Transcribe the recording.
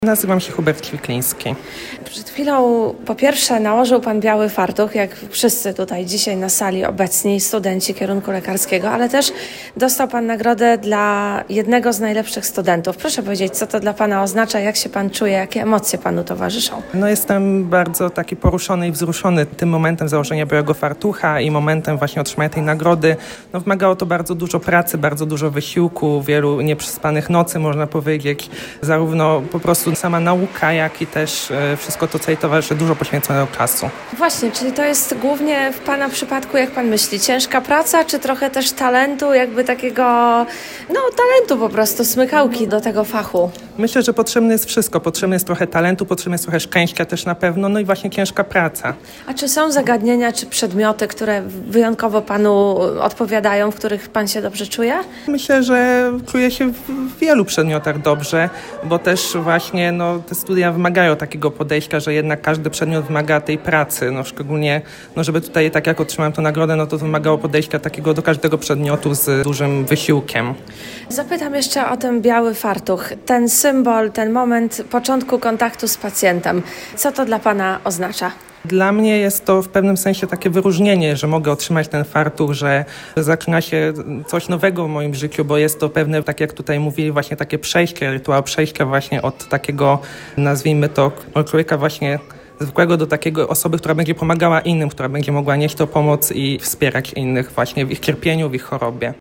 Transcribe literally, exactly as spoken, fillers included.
Nazywam się Hubert Ćwikliński. Przed chwilą po pierwsze nałożył Pan biały fartuch, jak wszyscy tutaj dzisiaj na sali obecni studenci kierunku lekarskiego, ale też dostał Pan nagrodę dla jednego z najlepszych studentów. Proszę powiedzieć, co to dla Pana oznacza, jak się Pan czuje, jakie emocje Panu towarzyszą? No jestem bardzo taki poruszony i wzruszony tym momentem założenia białego fartucha i momentem właśnie otrzymania tej nagrody. No wymagało to bardzo dużo pracy, bardzo dużo wysiłku, wielu nieprzespanych nocy, można powiedzieć. Zarówno po prostu sama nauka, jak i też wszystko to, co jej towarzyszy, dużo poświęconego czasu. Właśnie, czyli to jest głównie w Pana przypadku, jak Pan myśli, ciężka praca, czy trochę też talentu, jakby takiego, no talentu po prostu, smykałki do tego fachu? Myślę, że potrzebne jest wszystko. Potrzebne jest trochę talentu, potrzebne jest trochę szczęścia też na pewno, no i właśnie ciężka praca. A czy są zagadnienia, czy przedmioty, które wyjątkowo Panu odpowiadają, w których Pan się dobrze czuje? Myślę, że czuję się w wielu przedmiotach dobrze, bo też właśnie no, te studia wymagają takiego podejścia, że jednak każdy przedmiot wymaga tej pracy. No, szczególnie, no, żeby tutaj, tak jak otrzymałem tę nagrodę, no to wymagało podejścia takiego do każdego przedmiotu z dużym wysiłkiem. Zapytam jeszcze o ten biały fartuch. Ten symbol, ten moment początku kontaktu z pacjentem. Co to dla Pana oznacza? Dla mnie jest to w pewnym sensie takie wyróżnienie, że mogę otrzymać ten fartuch, że zaczyna się coś nowego w moim życiu, bo jest to pewne, tak jak tutaj mówili, właśnie takie przejście, rytuał przejścia właśnie od takiego, nazwijmy to, człowieka właśnie zwykłego do takiego osoby, która będzie pomagała innym, która będzie mogła nieść tą pomoc i wspierać innych właśnie w ich cierpieniu, w ich chorobie.